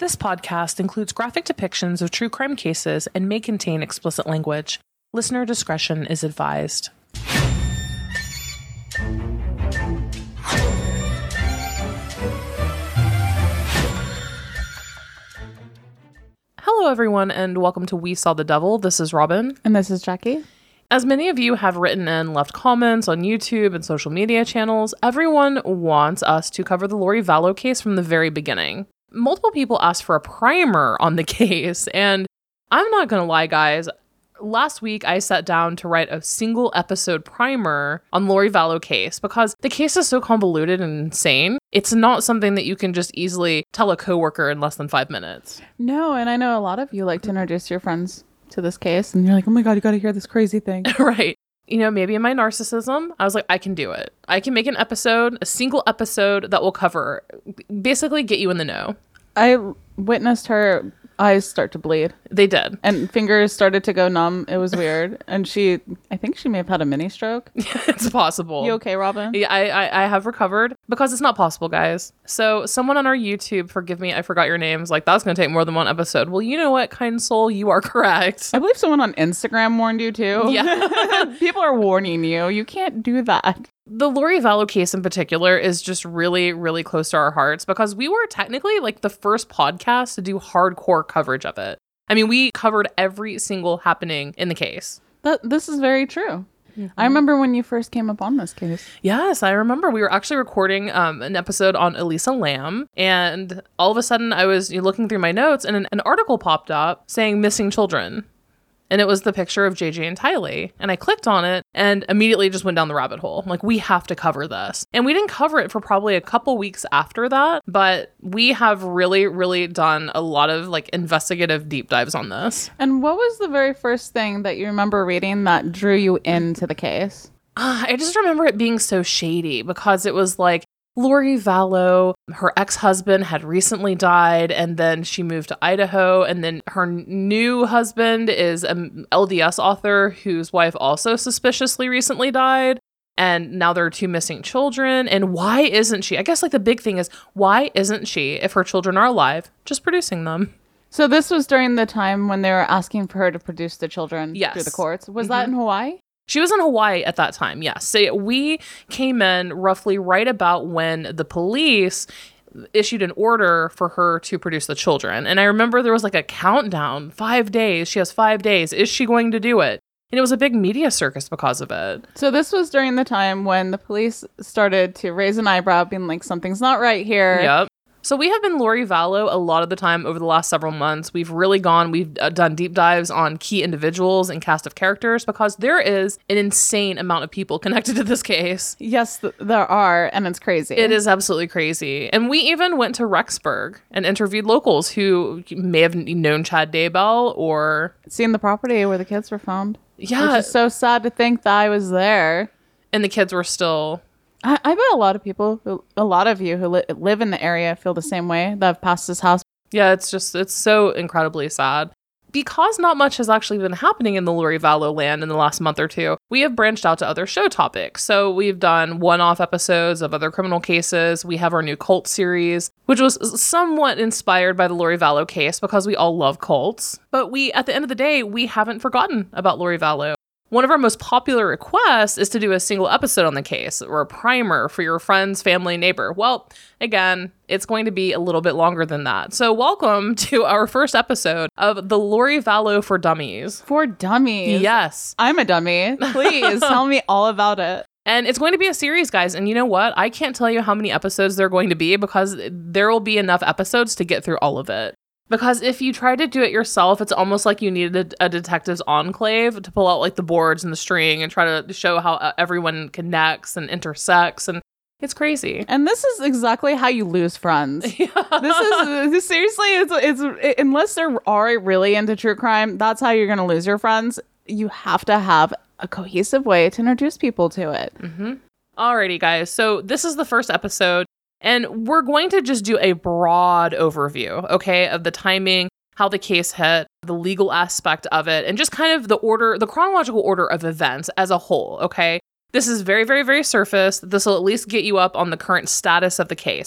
This podcast includes graphic depictions of true crime cases and may contain explicit language. Listener discretion is advised. Hello, everyone, and welcome to We Saw the Devil. This is Robin. And this is Jackie. As many of you have written and left comments on YouTube and social media channels, everyone wants us to cover the Lori Vallow case from the very beginning. Multiple people asked for a primer on the case, and I'm not going to lie, guys. Last week, I sat down to write a single episode primer on Lori Vallow case because the case is so convoluted and insane. It's not something that you can just easily tell a coworker in less than 5 minutes. No, and I know a lot of you like to introduce your friends to this case, and you're like, oh my God, you got to hear this crazy thing. Right. You know, maybe in my narcissism, I was like, I can do it. I can make an episode, a single episode that will cover, basically get you in the know. I witnessed her eyes start to bleed. They did. And fingers started to go numb. It was weird. And I think she may have had a mini stroke. It's possible. You okay, Robin? Yeah, I have recovered because it's not possible, guys. So someone on our YouTube, forgive me, I forgot your names. Like, that's going to take more than one episode. Well, you know what, kind soul, you are correct. I believe someone on Instagram warned you too. Yeah. People are warning you. You can't do that. The Lori Vallow case in particular is just really, really close to our hearts because we were technically like the first podcast to do hardcore coverage of it. I mean, we covered every single happening in the case. This is very true. Mm-hmm. I remember when you first came up on this case. Yes, I remember. We were actually recording an episode on Elisa Lam, and all of a sudden I was looking through my notes and an article popped up saying missing children. And it was the picture of JJ and Tylee. And I clicked on it and immediately just went down the rabbit hole. Like, we have to cover this. And we didn't cover it for probably a couple weeks after that. But we have really, really done a lot of like investigative deep dives on this. And what was the very first thing that you remember reading that drew you into the case? I just remember it being so shady because it was like, Lori Vallow, her ex-husband had recently died, and then she moved to Idaho, and then her new husband is an LDS author whose wife also suspiciously recently died, and now there are 2 missing children, and why isn't she? I guess like the big thing is, why isn't she, if her children are alive, just producing them? So this was during the time when they were asking for her to produce the children through the courts. Was that in Hawaii? She was in Hawaii at that time, yes. So we came in roughly right about when the police issued an order for her to produce the children. And I remember there was like a countdown, 5 days. She has 5 days. Is she going to do it? And it was a big media circus because of it. So this was during the time when the police started to raise an eyebrow, being like, something's not right here. Yep. So we have been Lori Vallow a lot of the time over the last several months. We've done deep dives on key individuals and cast of characters because there is an insane amount of people connected to this case. Yes, there are, and it's crazy. It is absolutely crazy. And we even went to Rexburg and interviewed locals who may have known Chad Daybell or seen the property where the kids were found. Yeah. Which is so sad to think that I was there. And the kids were still... I bet a lot of you who live in the area feel the same way that have passed this house. Yeah, it's so incredibly sad. Because not much has actually been happening in the Lori Vallow land in the last month or two, we have branched out to other show topics. So we've done one-off episodes of other criminal cases. We have our new cult series, which was somewhat inspired by the Lori Vallow case because we all love cults. But at the end of the day, we haven't forgotten about Lori Vallow. One of our most popular requests is to do a single episode on the case or a primer for your friends, family, neighbor. Well, again, it's going to be a little bit longer than that. So welcome to our first episode of the Lori Vallow for Dummies. For Dummies? Yes. I'm a dummy. Please tell me all about it. And it's going to be a series, guys. And you know what? I can't tell you how many episodes there are going to be because there will be enough episodes to get through all of it. Because if you try to do it yourself, it's almost like you needed a detective's enclave to pull out like the boards and the string and try to show how everyone connects and intersects. And it's crazy. And this is exactly how you lose friends. Yeah. This is seriously, it's unless they're already really into true crime, that's how you're going to lose your friends. You have to have a cohesive way to introduce people to it. Mm-hmm. Alrighty, guys. So this is the first episode. And we're going to just do a broad overview, okay, of the timing, how the case hit, the legal aspect of it, and just kind of the chronological order of events as a whole, okay? This is very, very, very surface. This will at least get you up on the current status of the case.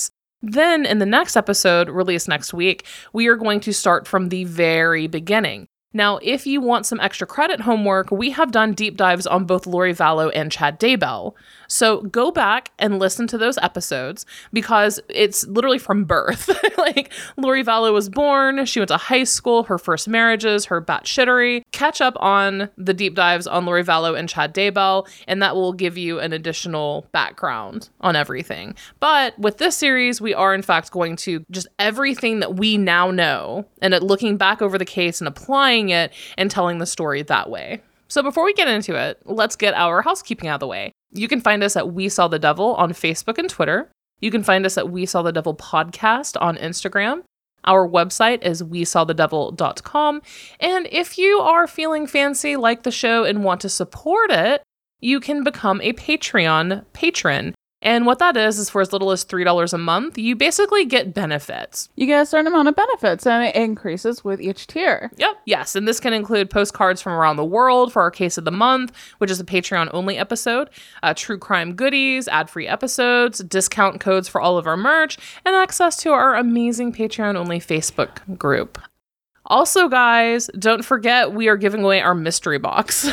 Then in the next episode, released next week, we are going to start from the very beginning. Now, if you want some extra credit homework, we have done deep dives on both Lori Vallow and Chad Daybell. So go back and listen to those episodes because it's literally from birth. Like, Lori Vallow was born, she went to high school, her first marriages, her batshittery. Catch up on the deep dives on Lori Vallow and Chad Daybell, and that will give you an additional background on everything. But with this series, we are in fact going to just everything that we now know, and looking back over the case and applying it and telling the story that way. So before we get into it, let's get our housekeeping out of the way. You can find us at We Saw the Devil on Facebook and Twitter. You can find us at We Saw the Devil Podcast on Instagram. Our website is wesawthedevil.com. And if you are feeling fancy like the show and want to support it, you can become a Patreon patron. And what that is for as little as $3 a month, you basically get benefits. You get a certain amount of benefits, and it increases with each tier. Yep. Yes. And this can include postcards from around the world for our Case of the Month, which is a Patreon-only episode, true crime goodies, ad-free episodes, discount codes for all of our merch, and access to our amazing Patreon-only Facebook group. Also, guys, don't forget we are giving away our mystery box.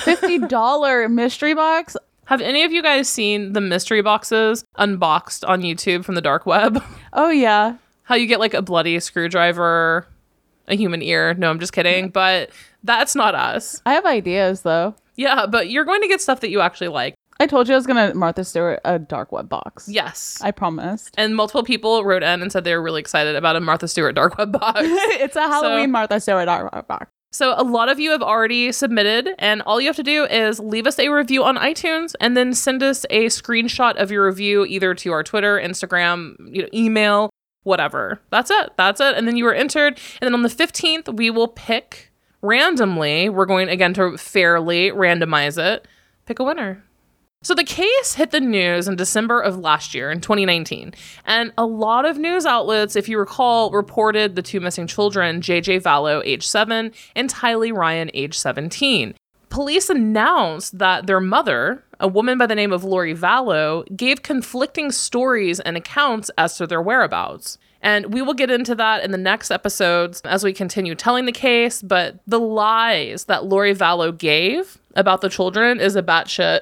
$50 mystery box. Have any of you guys seen the mystery boxes unboxed on YouTube from the dark web? Oh, yeah. How you get like a bloody screwdriver, a human ear. No, I'm just kidding. But that's not us. I have ideas, though. Yeah, but you're going to get stuff that you actually like. I told you I was going to Martha Stewart a dark web box. Yes. I promised. And multiple people wrote in and said they were really excited about a Martha Stewart dark web box. It's a Halloween Martha Stewart dark web box. So a lot of you have already submitted, and all you have to do is leave us a review on iTunes and then send us a screenshot of your review either to our Twitter, Instagram, email, whatever. That's it. And then you are entered. And then on the 15th, we will pick randomly. We're going, again, to fairly randomize it. Pick a winner. So the case hit the news in December of last year, in 2019, and a lot of news outlets, if you recall, reported the two missing children, JJ Vallow, age 7, and Tylee Ryan, age 17. Police announced that their mother, a woman by the name of Lori Vallow, gave conflicting stories and accounts as to their whereabouts. And we will get into that in the next episodes as we continue telling the case, but the lies that Lori Vallow gave about the children is a batshit.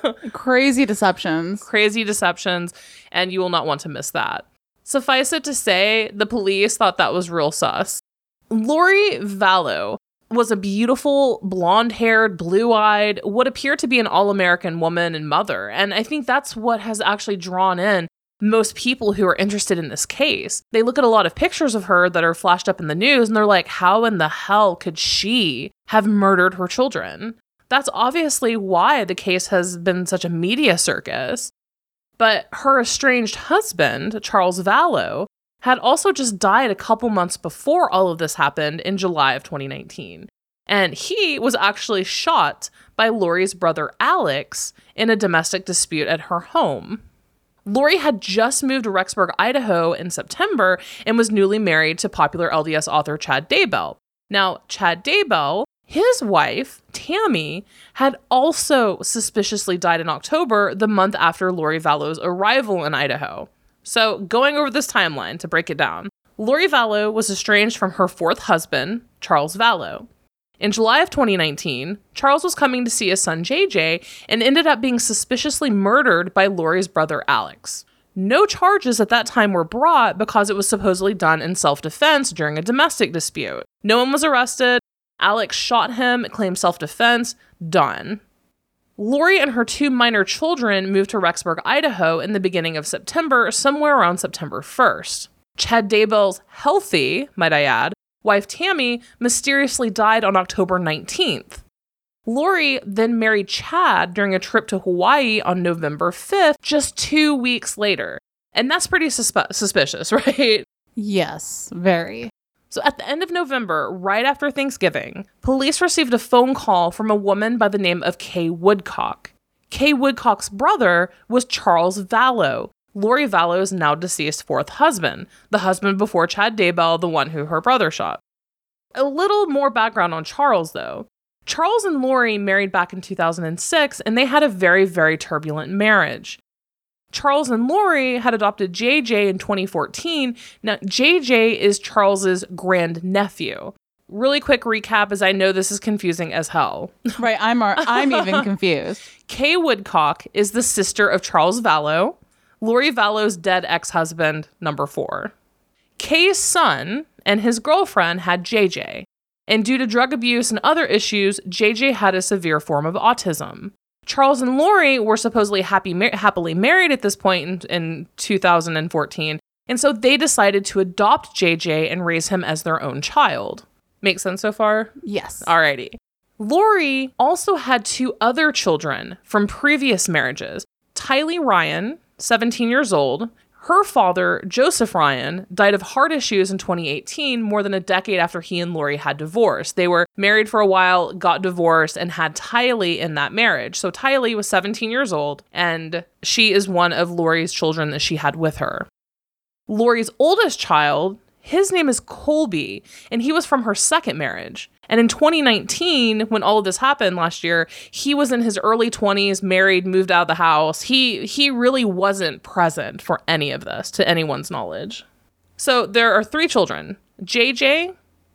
Crazy deceptions. And you will not want to miss that. Suffice it to say, the police thought that was real sus. Lori Vallow was a beautiful, blonde-haired, blue-eyed, what appeared to be an all-American woman and mother. And I think that's what has actually drawn in most people who are interested in this case. They look at a lot of pictures of her that are flashed up in the news, and they're like, how in the hell could she have murdered her children? That's obviously why the case has been such a media circus. But her estranged husband, Charles Vallow, had also just died a couple months before all of this happened in July of 2019. And he was actually shot by Lori's brother, Alex, in a domestic dispute at her home. Lori had just moved to Rexburg, Idaho in September and was newly married to popular LDS author Chad Daybell. Now, Chad Daybell, his wife, Tammy, had also suspiciously died in October, the month after Lori Vallow's arrival in Idaho. So, going over this timeline to break it down, Lori Vallow was estranged from her fourth husband, Charles Vallow. In July of 2019, Charles was coming to see his son JJ and ended up being suspiciously murdered by Lori's brother Alex. No charges at that time were brought because it was supposedly done in self-defense during a domestic dispute. No one was arrested. Alex shot him, claimed self-defense, done. Lori and her two minor children moved to Rexburg, Idaho in the beginning of September, somewhere around September 1st. Chad Daybell's healthy, might I add, wife Tammy mysteriously died on October 19th. Lori then married Chad during a trip to Hawaii on November 5th, just 2 weeks later. And that's pretty suspicious, right? Yes, very. So at the end of November, right after Thanksgiving, police received a phone call from a woman by the name of Kay Woodcock. Kay Woodcock's brother was Charles Vallow, Lori Vallow's now deceased fourth husband, the husband before Chad Daybell, the one who her brother shot. A little more background on Charles, though. Charles and Lori married back in 2006, and they had a very, very turbulent marriage. Charles and Lori had adopted JJ in 2014. Now, JJ is Charles's grandnephew. Really quick recap, as I know this is confusing as hell. Right, I'm even confused. Kay Woodcock is the sister of Charles Vallow, Lori Vallow's dead ex-husband, number 4. Kay's son and his girlfriend had JJ, and due to drug abuse and other issues, JJ had a severe form of autism. Charles and Lori were supposedly happily married at this point in 2014, and so they decided to adopt JJ and raise him as their own child. Make sense so far? Yes. Alrighty. Lori also had 2 other children from previous marriages. Tylee Ryan, 17 years old. Her father, Joseph Ryan, died of heart issues in 2018, more than a decade after he and Lori had divorced. They were married for a while, got divorced, and had Tylee in that marriage. So Tylee was 17 years old, and she is one of Lori's children that she had with her. Lori's oldest child, his name is Colby, and he was from her second marriage. And in 2019, when all of this happened last year, he was in his early 20s, married, moved out of the house. He really wasn't present for any of this, to anyone's knowledge. So there are 3 children. JJ,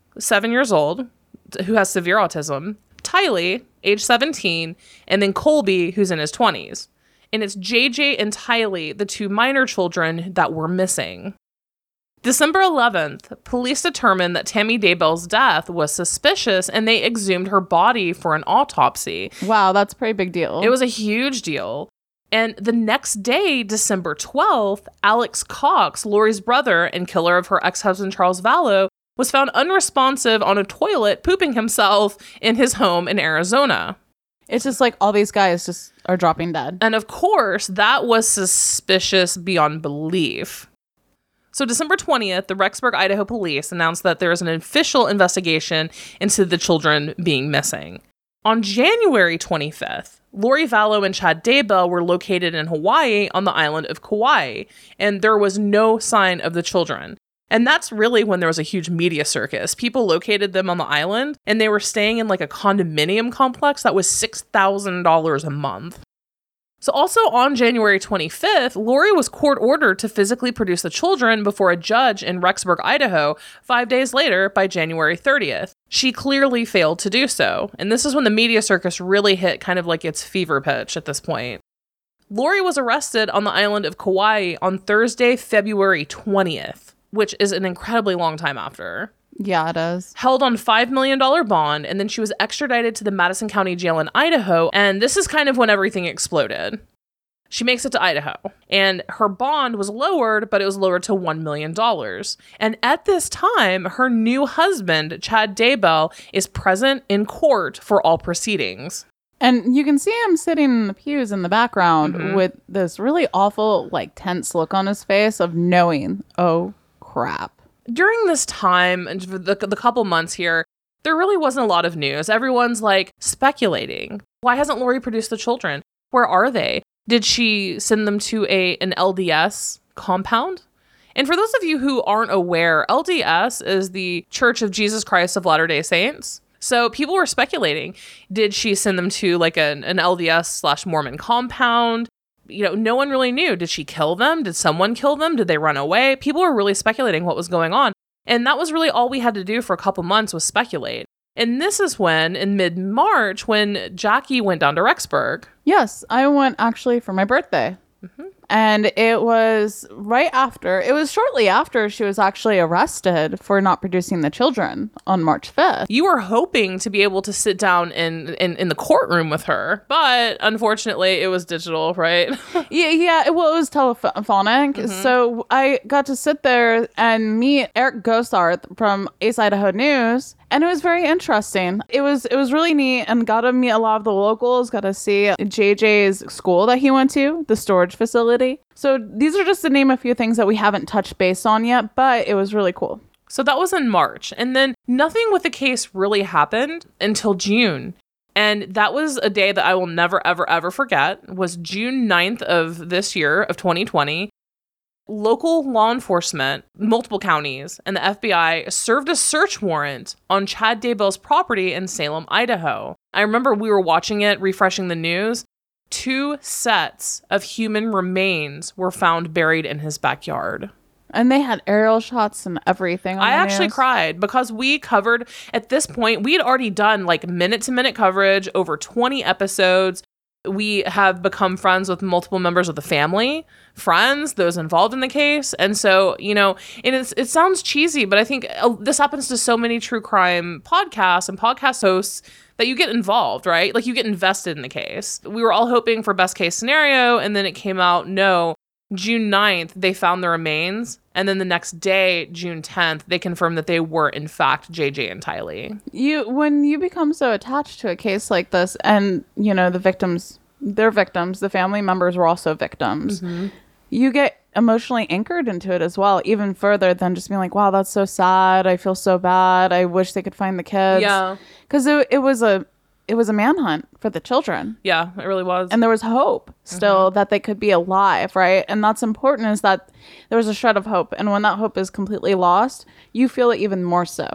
7 years old, who has severe autism. Tylee, age 17. And then Colby, who's in his 20s. And it's JJ and Tylee, the 2 minor children that were missing. December 11th, police determined that Tammy Daybell's death was suspicious, and they exhumed her body for an autopsy. Wow, that's a pretty big deal. It was a huge deal. And the next day, December 12th, Alex Cox, Lori's brother and killer of her ex-husband Charles Vallow, was found unresponsive on a toilet pooping himself in his home in Arizona. It's just like all these guys just are dropping dead. And of course, that was suspicious beyond belief. So December 20th, the Rexburg, Idaho police announced that there is an official investigation into the children being missing. On January 25th, Lori Vallow and Chad Daybell were located in Hawaii on the island of Kauai, and there was no sign of the children. And that's really when there was a huge media circus. People located them on the island, and they were staying in like a condominium complex that was $6,000 a month. So also on January 25th, Lori was court-ordered to physically produce the children before a judge in Rexburg, Idaho, 5 days later by January 30th. She clearly failed to do so, and this is when the media circus really hit kind of like its fever pitch at this point. Lori was arrested on the island of Kauai on Thursday, February 20th, which is an incredibly long time after. Yeah, it is. Held on $5 million bond, and then she was extradited to the Madison County Jail in Idaho, and this is kind of when everything exploded. She makes it to Idaho, and her bond was lowered, but it was lowered to $1 million. And at this time, her new husband, Chad Daybell, is present in court for all proceedings. And you can see him sitting in the pews in the background with this really awful, like, tense look on his face of knowing, oh, crap. During this time, the couple months here, there really wasn't a lot of news. Everyone's like speculating. Why hasn't Lori produced the children? Where are they? Did she send them to an LDS compound? And for those of you who aren't aware, LDS is the Church of Jesus Christ of Latter-day Saints. So people were speculating. Did she send them to like an LDS/Mormon compound? You know, no one really knew. Did she kill them? Did someone kill them? Did they run away? People were really speculating what was going on. And that was really all we had to do for a couple months was speculate. And this is when, in mid-March, when Jackie went down to Rexburg. Yes, I went actually for my birthday. And it was shortly after she was actually arrested for not producing the children on March 5th. You were hoping to be able to sit down in the courtroom with her, but unfortunately it was digital, right? Yeah. Well, it was telephonic. So I got to sit there and meet Eric Gosarth from Ace Idaho News. And it was very interesting. It was really neat, and got to meet a lot of the locals, got to see JJ's school that he went to, the storage facility. So these are just to name a few things that we haven't touched base on yet, but it was really cool. So that was in March. And then nothing with the case really happened until June. And that was a day that I will never, ever, ever forget. Was June 9th of this year, of 2020. Local law enforcement, multiple counties, and the FBI served a search warrant on Chad Daybell's property in Salem, Idaho. I remember we were watching it, refreshing the news, 2 sets of human remains were found buried in his backyard. And they had aerial shots and everything. I actually cried because we covered, at this point, we had already done like minute-to-minute coverage, over 20 episodes. We have become friends with multiple members of the family, friends, those involved in the case. And so, you know, and it sounds cheesy, but I think this happens to so many true crime podcasts and podcast hosts that you get involved, right? Like you get invested in the case. We were all hoping for best case scenario, and then it came out, no. June 9th, they found the remains. And then the next day, June 10th, they confirmed that they were, in fact, JJ and Tylee. When you become so attached to a case like this, and, you know, the victims, they're victims, the family members were also victims, you get emotionally anchored into it as well, even further than just being like, wow, that's so sad. I feel so bad. I wish they could find the kids. Yeah. Because it was a manhunt for the children. Yeah, it really was. And there was hope still that they could be alive, right? And that's important, is that there was a shred of hope. And when that hope is completely lost, you feel it even more so.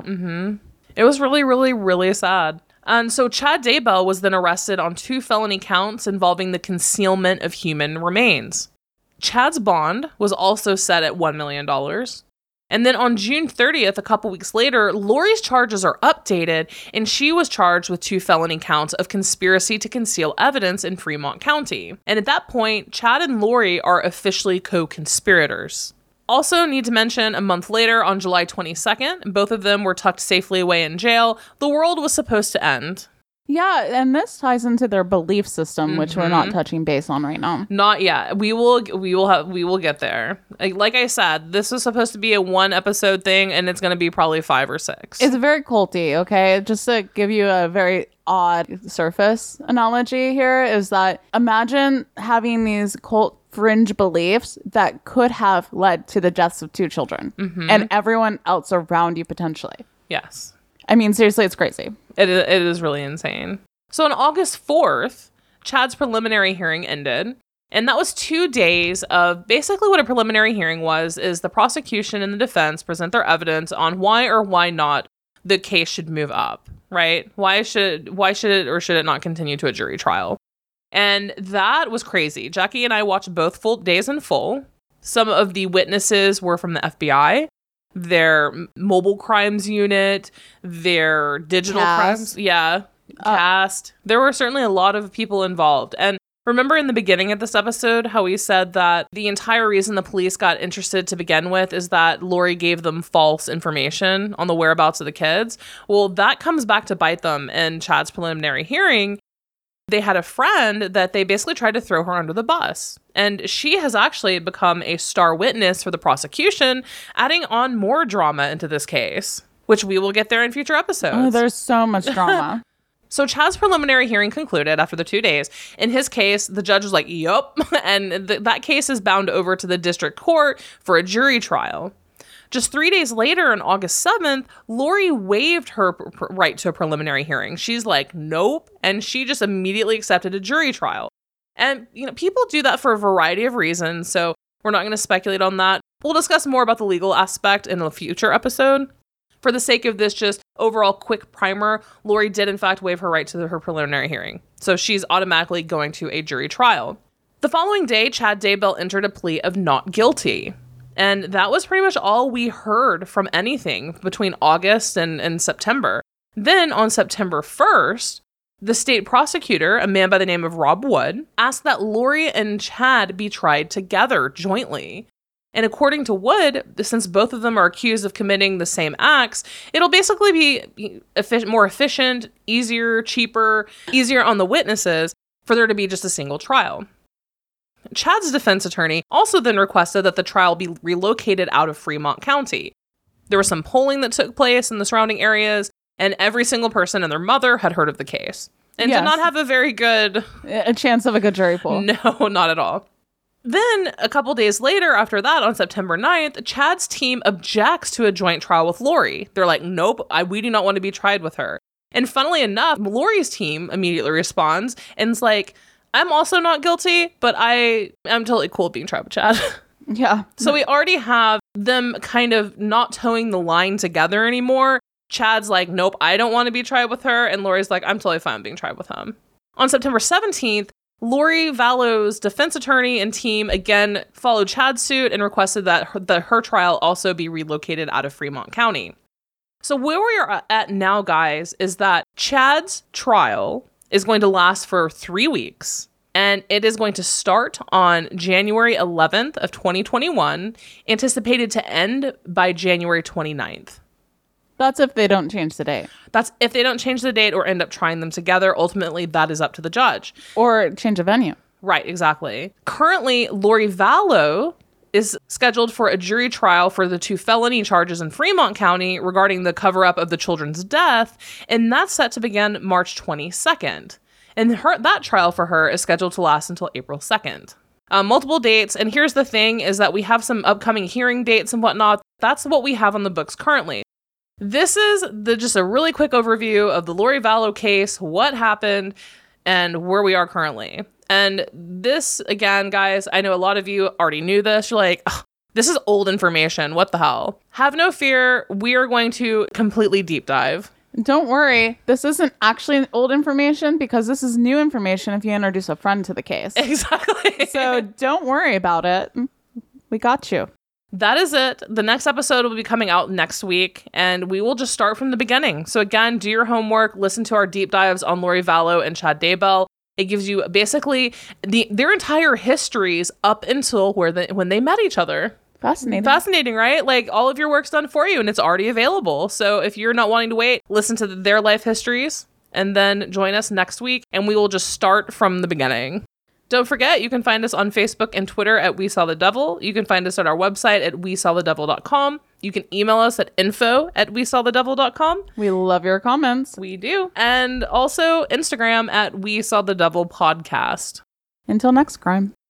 It was really, really, really sad. And so Chad Daybell was then arrested on 2 felony counts involving the concealment of human remains. Chad's bond was also set at $1 million. And then on June 30th, a couple weeks later, Lori's charges are updated, and she was charged with 2 felony counts of conspiracy to conceal evidence in Fremont County. And at that point, Chad and Lori are officially co-conspirators. Also need to mention, a month later, on July 22nd, both of them were tucked safely away in jail. The world was supposed to end. Yeah, and this ties into their belief system, which we're not touching base on right now. Not yet. We will get there. Like I said, this was supposed to be a 1 episode thing, and it's going to be probably 5 or 6. It's very culty, okay? Just to give you a very odd surface analogy here, is that imagine having these cult fringe beliefs that could have led to the deaths of 2 children and everyone else around you potentially. Yes. I mean, seriously, it's crazy. It is really insane. So on August 4th, Chad's preliminary hearing ended. And that was 2 days of basically what a preliminary hearing was, is the prosecution and the defense present their evidence on why or why not the case should move up, right? Why should it or should it not continue to a jury trial? And that was crazy. Jackie and I watched both full days in full. Some of the witnesses were from the FBI, their mobile crimes unit, their digital crimes. Yeah. Cast. There were certainly a lot of people involved. And remember in the beginning of this episode how we said that the entire reason the police got interested to begin with is that Lori gave them false information on the whereabouts of the kids? Well, that comes back to bite them in Chad's preliminary hearing. They had a friend that they basically tried to throw her under the bus. And she has actually become a star witness for the prosecution, adding on more drama into this case, which we will get there in future episodes. Oh, there's so much drama. So Chad's preliminary hearing concluded after the 2 days. In his case, the judge was like, yup. And that case is bound over to the district court for a jury trial. Just 3 days later, on August 7th, Lori waived her right to a preliminary hearing. She's like, nope. And she just immediately accepted a jury trial. And, you know, people do that for a variety of reasons. So we're not going to speculate on that. We'll discuss more about the legal aspect in a future episode. For the sake of this just overall quick primer, Lori did in fact waive her right to her preliminary hearing. So she's automatically going to a jury trial. The following day, Chad Daybell entered a plea of not guilty. And that was pretty much all we heard from anything between August and September. Then on September 1st, the state prosecutor, a man by the name of Rob Wood, asked that Lori and Chad be tried together jointly. And according to Wood, since both of them are accused of committing the same acts, it'll basically be more efficient, easier, cheaper, easier on the witnesses for there to be just a single trial. Chad's defense attorney also then requested that the trial be relocated out of Fremont County. There was some polling that took place in the surrounding areas, and every single person and their mother had heard of the case and did not have a chance of a good jury pool. No, not at all. Then, a couple days later after that, on September 9th, Chad's team objects to a joint trial with Lori. They're like, nope, we do not want to be tried with her. And funnily enough, Lori's team immediately responds and is like, I'm also not guilty, but I'm totally cool with being tried with Chad. Yeah. So we already have them kind of not towing the line together anymore. Chad's like, nope, I don't want to be tried with her. And Lori's like, I'm totally fine being tried with him. On September 17th, Lori Vallow's defense attorney and team again followed Chad's suit and requested that her trial also be relocated out of Fremont County. So where we are at now, guys, is that Chad's trial is going to last for 3 weeks, and it is going to start on January 11th of 2021, anticipated to end by January 29th. That's if they don't change the date. That's if they don't change the date or end up trying them together. Ultimately, that is up to the judge. Or change a venue. Right, exactly. Currently, Lori Vallow is scheduled for a jury trial for the 2 felony charges in Fremont County regarding the cover-up of the children's death, and that's set to begin March 22nd. And that trial for her is scheduled to last until April 2nd. Multiple dates, and here's the thing, is that we have some upcoming hearing dates and whatnot. That's what we have on the books currently. This is just a really quick overview of the Lori Vallow case, what happened, and where we are currently. And this, again, guys, I know a lot of you already knew this. You're like, this is old information. What the hell? Have no fear. We are going to completely deep dive. Don't worry. This isn't actually old information because this is new information if you introduce a friend to the case. Exactly. So don't worry about it. We got you. That is it. The next episode will be coming out next week, and we will just start from the beginning. So again, do your homework, listen to our deep dives on Lori Vallow and Chad Daybell. It gives you basically their entire histories up until when they met each other. Fascinating, right? Like, all of your work's done for you, and it's already available. So if you're not wanting to wait, listen to their life histories, and then join us next week, and we will just start from the beginning. Don't forget, you can find us on Facebook and Twitter at We Saw the Devil. You can find us at our website at wesawthedevil.com. You can email us at info@wesawthedevil.com. We love your comments. We do. And also Instagram at We Saw the Devil Podcast. Until next crime.